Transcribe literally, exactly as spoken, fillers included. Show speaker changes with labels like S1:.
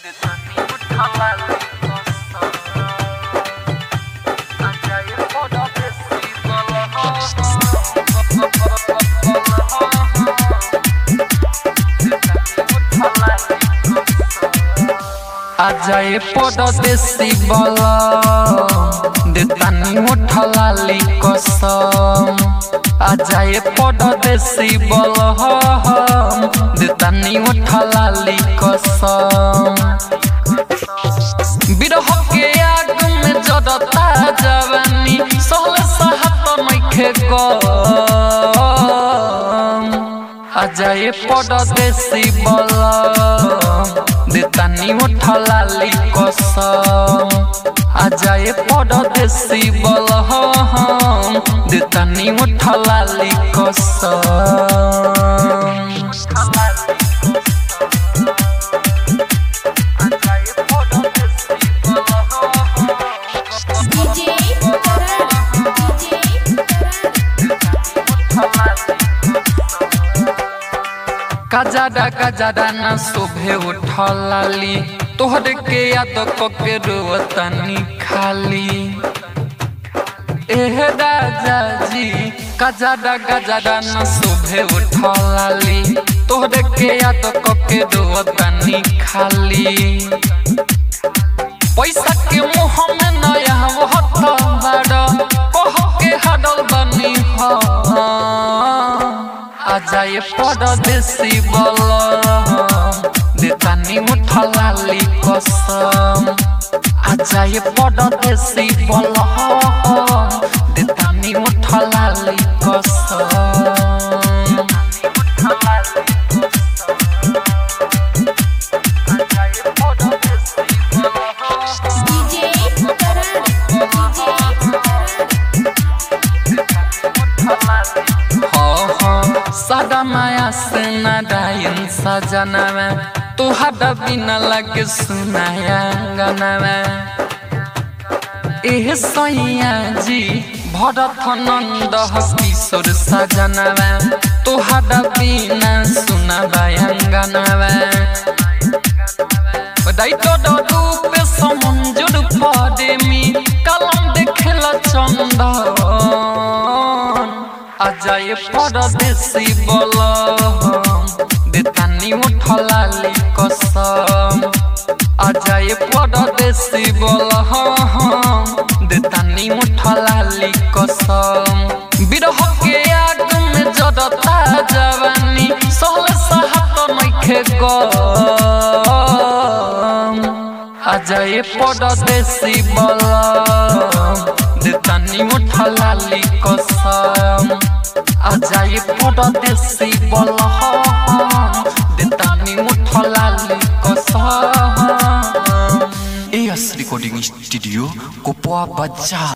S1: आजाए परदेसी बला देतानी उठा लाली कसम। आजाए परदेसी बला देतानी उठा लाली कसम। बिरह के आग में जड़ता जवानी सहले सहत नइखे गम। आजाए परदेसी बला देतानी उठा लाली कसम। आजाए परदेसी बला देतानी उठा लाली कसम। कजादा कजादा न शोभे उठा लाली तोहरे के याद के रोतनी खाली। एह राजा जी कजादा कजादा न शोभे उठा लाली तोहरे के याद के रोतनी खाली। पैसा के मुँह में नया हट बड़ा कह के हडल बनी हो। आजाए परदेसी बला देतानी उठा लाली कसम। आजाए परदेसी बला देतानी उठा लाली कसम। सादा माया से नारायण सजना में तुहरा बिना लगे सुनाया गाना में। एह सैया जी भरत नंद किशोर सजना में तुहरा बिना सुनाया गाना में। रूप समुंजुर पदेमी कलम देखेला चंदन। आजाए परदेसी बला देतानी उठा लाली कसम। आजाए परदेसी बला देतानी उठा लाली कसम। बिरह के आग में जड़ता जवानी सहले सहत नइखे गम। आजाए परदेसी बला देतानी उठा लाली कसम। आजाए परदेसी बला देतानी उठा लाली कसम।
S2: एएस रिकॉर्डिंग स्टूडियो कोपवा बच्चा।